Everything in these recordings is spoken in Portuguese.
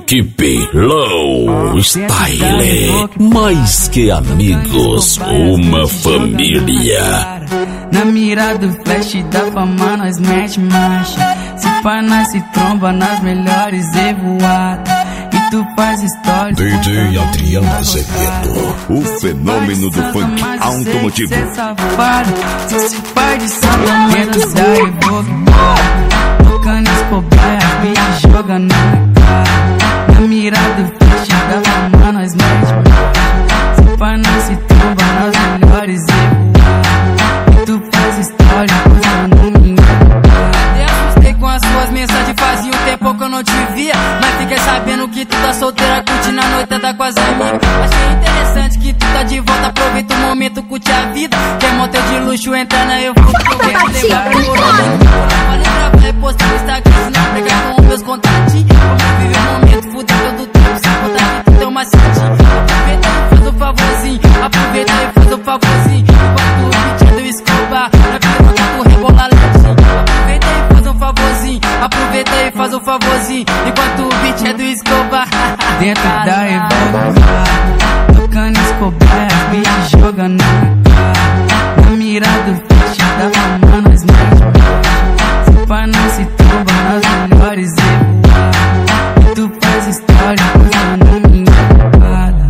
Equipe Low Style, mais que amigos, uma família. Na mira do flash da fama nós mete marcha. Se pá nós se tromba nas melhores evoadas. E tu faz história. DJ Adriano Azevedo, o fenômeno do funk automotivo. Se pai de salvamento já evocado. Tocando as cobaias, bicho jogando na cara. Na mira do flash da fama nós mete marcha. Se pá nós se tromba nas melhores evoadas. Tu faz história, coisa não me engana. Até assustei com as suas mensagens, fazia um tempo que eu não te via. Mas fiquei sabendo que tu tá solteira, curtindo a noitada com as amigas. Achei interessante que tu tá de volta, aproveita o momento, curte a vida. Tem motel de luxo, entra na eu vou levar o coroa. Vai postar no Instagram, se não pegar com meus contatinhos. Vamos viver o momento, fuder todo tempo, sem contar que tu tem uma setinha. Aproveita e faz um favorzinho, aproveita e faz um favorzinho. Enquanto o beat é do Escobar, na piroca tu rebola lentinho. Aproveita e faz um favorzinho, aproveita e faz um favorzinho. Enquanto o beat é do Escobar. Dentro da evolução, tocando Escobar, bicho jogando na cara. Na mira do flash da fama nós mete marcha. Se pá nós se tromba nas melhores evoadas. E tu faz história, coisa não me engana.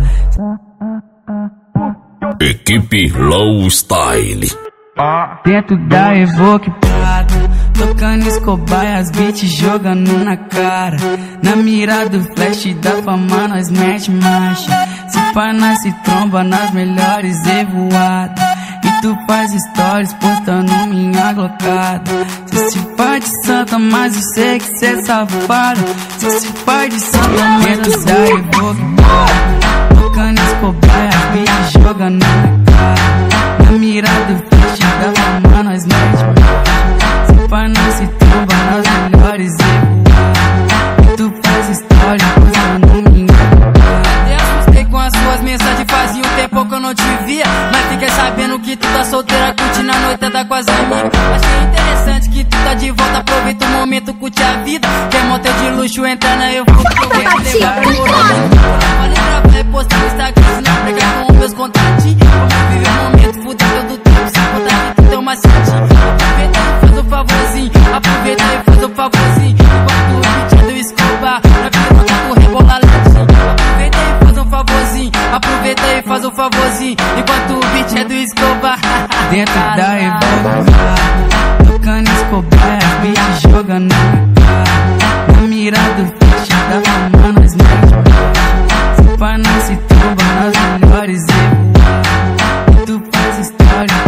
Equipe Low Style. Dentro da Evoque Prado, tocando Escobar e as beats jogando na cara. Na mira do flash da fama nós mete marcha. Se pá nós se tromba nas melhores evoadas. E tu faz stories postando minha glocada. Cê se faz de santa, mas eu sei que cê é safado. Cê se faz de santa, dentro da Evoque Prado, tocando Escobar e as beats jogando na cara. Na mira do flash da fama nós mete marcha. Se pá nós se tromba nas melhores evoadas. E tu faz história, coisa não me engana. Até assustei com as suas mensagens, fazia um tempo que eu não te via. Mas fiquei sabendo que tu tá solteira, curtindo a noitada com as amigas. Achei interessante que tu tá de volta, aproveita o momento, curte a vida. Tem motel de luxo, entra na eu vou levar o coroa. Vai postar no Instagram, se não pegar com meus contatinhos. Vamos viver o momento, fuder todo tempo, sem contar que tu tem uma setinha. Aproveita e faz um favorzinho, aproveita e faz um favorzinho. Enquanto o beat é do Escobar, na piroca tu rebola lentinho. Aproveita e faz um favorzinho, aproveita e faz um favorzinho. Enquanto o beat é do Escobar. Dentro da evolução, tocando Escobar, as beats jogando na cara. Na mira do flash da fama nós mete marcha. Se pá nós se tromba nas melhores evoadas. E tu faz história.